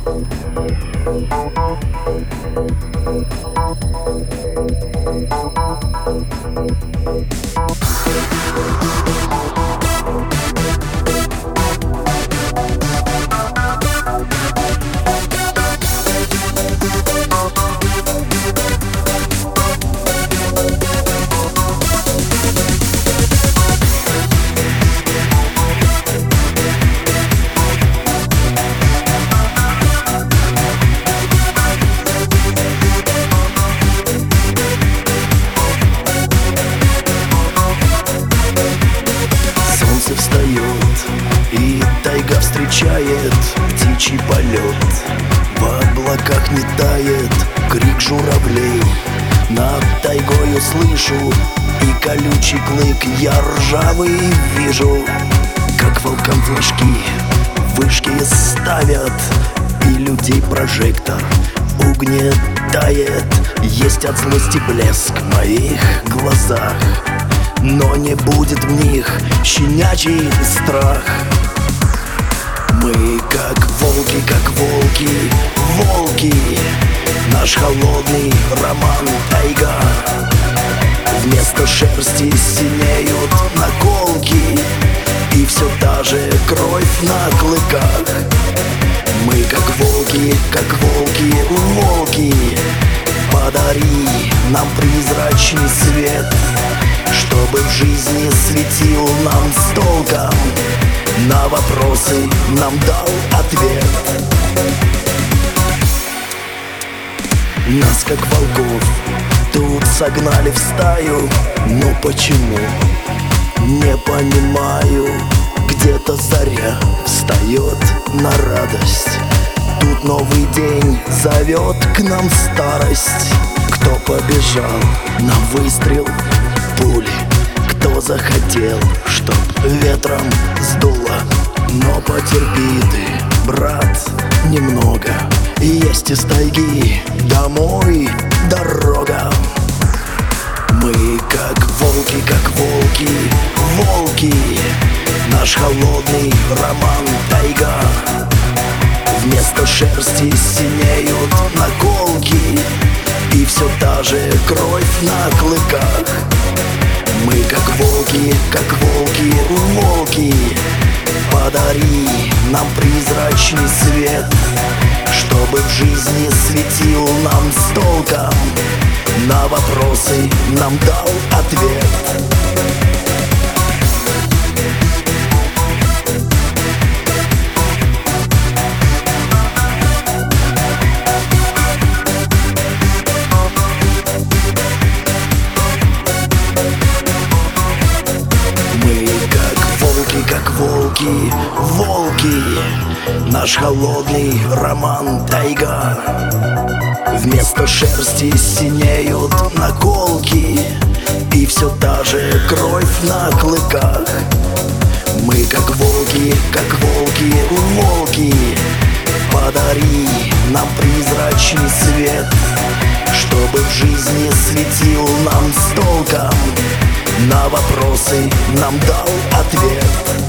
И тайга встречает птичий полет. В облаках не тает крик журавлей. Над тайгою слышу и колючий клык я ржавый вижу. Как волкам флажки вышки ставят, и людей прожектор угнетает. Есть от злости блеск в моих глазах, но не будет в них щенячий страх. Мы как волки, волки. Наш холодный роман тайга. Вместо шерсти синеют наколки, и все та же кровь на клыках. Мы как волки, волки. Подари нам призрачный свет, чтобы в жизни светил нам с толком, на вопросы нам дал ответ. Нас как волков тут согнали в стаю, но почему? Не понимаю. Где-то заря встает на радость. Тут новый день зовет к нам старость. Кто побежал на выстрел пули, кто захотел, чтоб ветром сдуло. Но потерпи ты, брат, немного. Есть из тайги домой дорога. Мы как волки, волки. Наш холодный роман тайга. Вместо шерсти синеют наколки, и все та же кровь на клыках. Мы как волки, волки. Подари нам призрачный свет, чтобы в жизни светил нам с толком, на вопросы нам дал ответ. Волки, наш холодный роман тайга. Вместо шерсти синеют наколки, и все та же кровь на клыках. Мы как волки, волки. Подари нам призрачный свет, чтобы в жизни светил нам с толком, на вопросы нам дал ответ.